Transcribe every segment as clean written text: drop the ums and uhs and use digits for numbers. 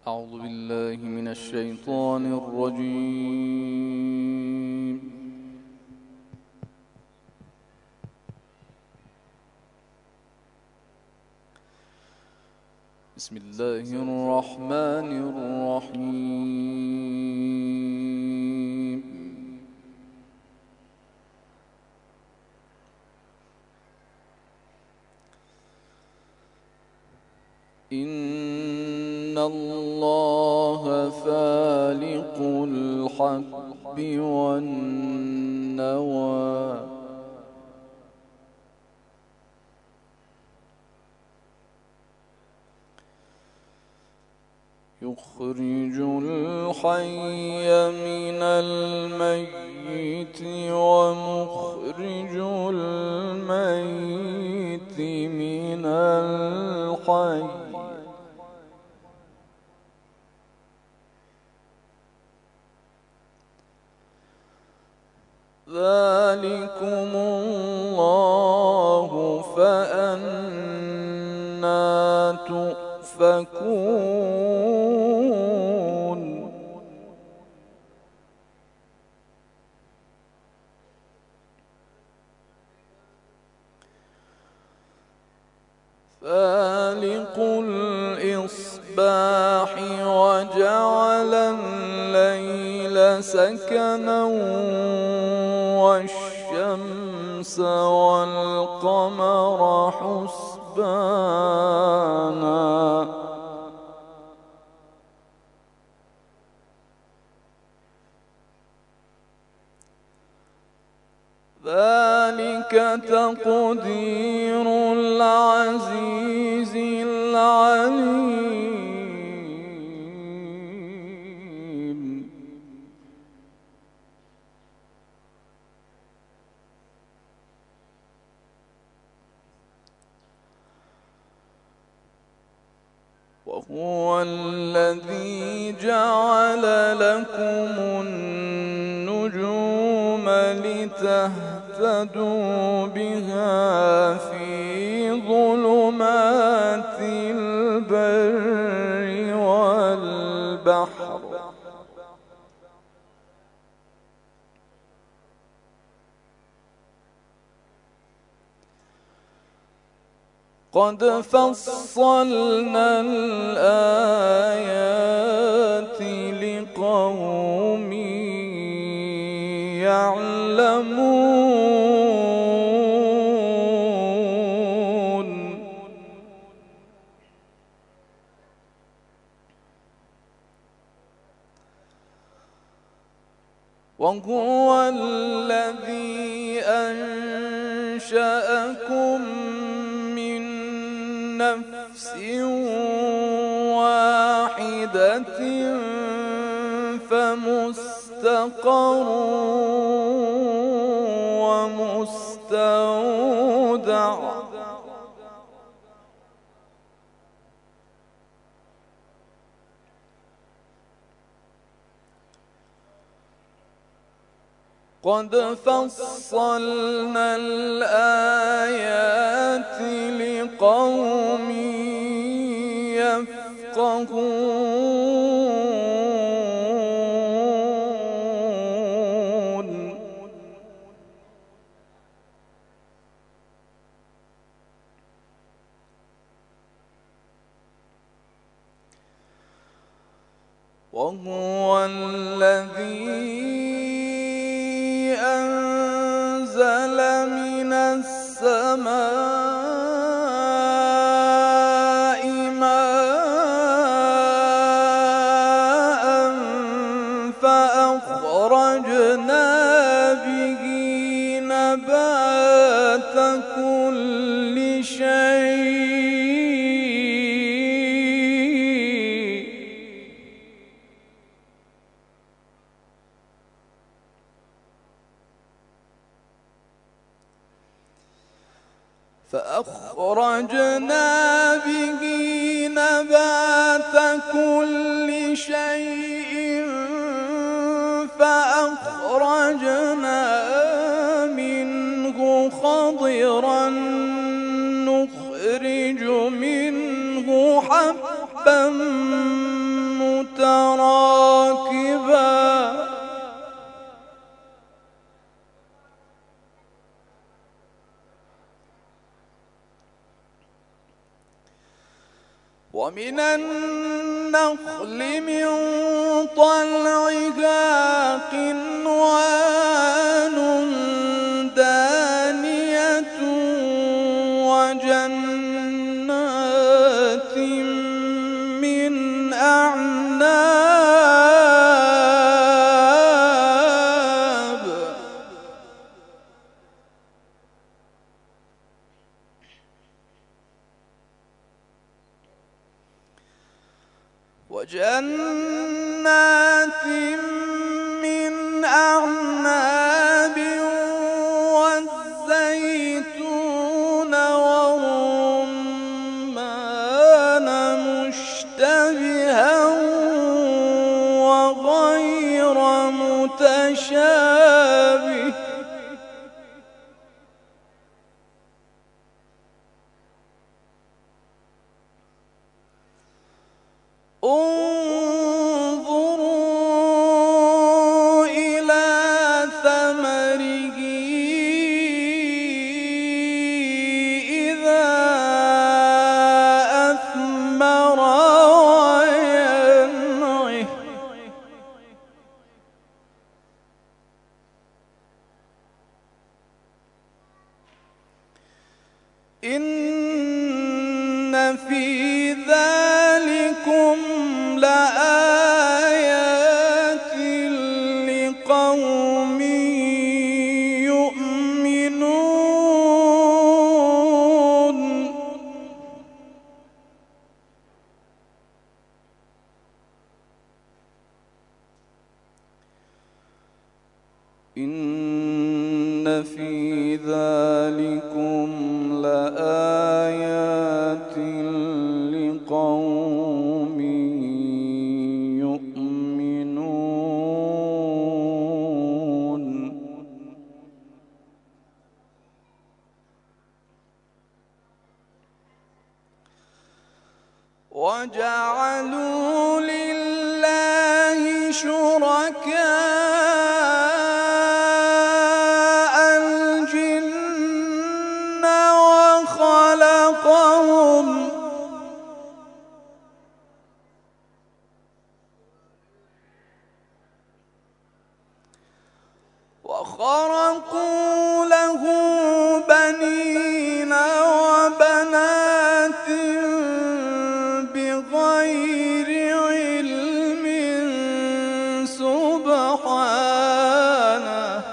أعوذ بالله من الشيطان الرجيم. بسم الله الرحمن الرحيم. إن الله فالق الحب والنوى يخرج الحي من الميت ومخرج الميت من الحي ذلكم الله فأنى تؤفكون. فالق الإصباح وجعل الليل سكنا والشمس والقمر حسبانا ذلك تقدير العزيز العليم. وهو الذي جعل لكم النجوم لتهتدوا بها في ظلمات البر والبحر قد فصلنا الآيات لقوم يعلمون. وهو الذي أنشأكم من نفس واحدة فمستقر ومستودع قد فصلنا الآيات لقوم يفقهون. وهو الذي أنزل من السماء ماء فأخرجنا به نبات كل شيء فأخرجنا به نبات كل شيء فأخرجنا منه خضرا نخرج. نخرج منه حبا متراكبا فترى الودق يصفى كأنه جيشان ثم يهيج فتلقاه نصفا. كذلك نخرج الموتى ثم نبتليه فنجعله لكم تأكلوا منه متراكبا ومن النخل من طلعها قنوان دانية وجنات من أعناب والزيتون والرمان مشتبها وغير متشابه انظروا إلى ثمره إذا أثمر وينعه إن في ذلكم لآيات لقوم يؤمنون إن في ذلكم لآيات لقوم يؤمنون وجعلوا لله شركاء الجن وخرقوا له بنين وبنات بغير علم سبحانه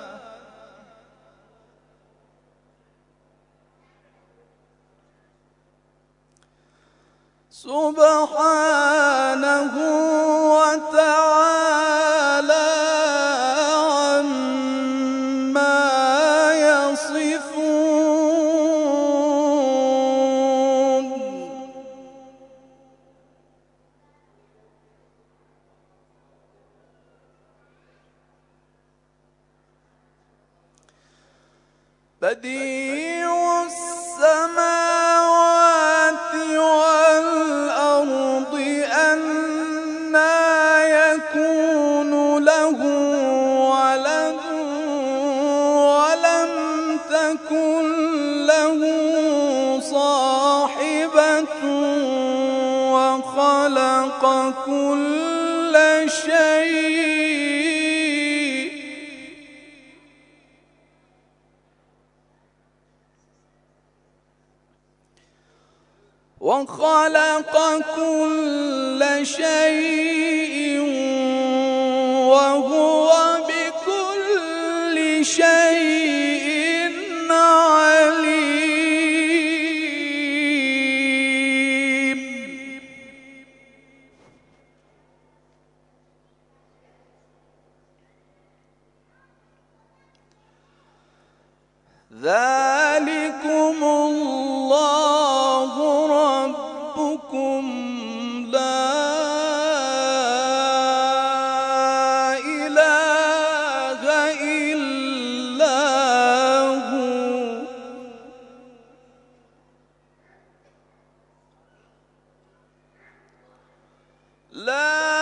وتعالى عما يصفون بديع السماوات والأرض أنى يكون له ولد ولم تكن له صاحبة وخلق كل شيء وهو بكل شيء عليم ذلكم الله ربكم لا إله إلا هو لا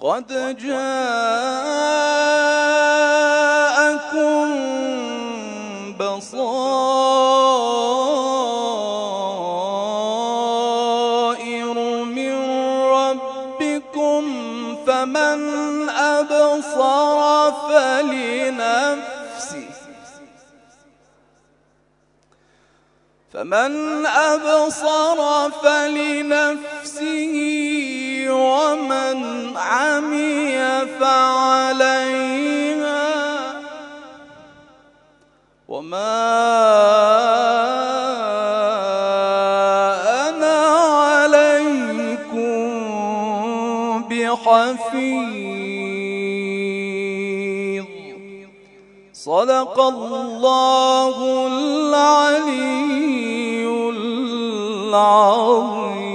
قد جاءكم بصائر من ربكم فمن أبصر فلنفسه ومن عمي فعليها وما أنا عليكم بحفيظ. صدق الله العلي العظيم.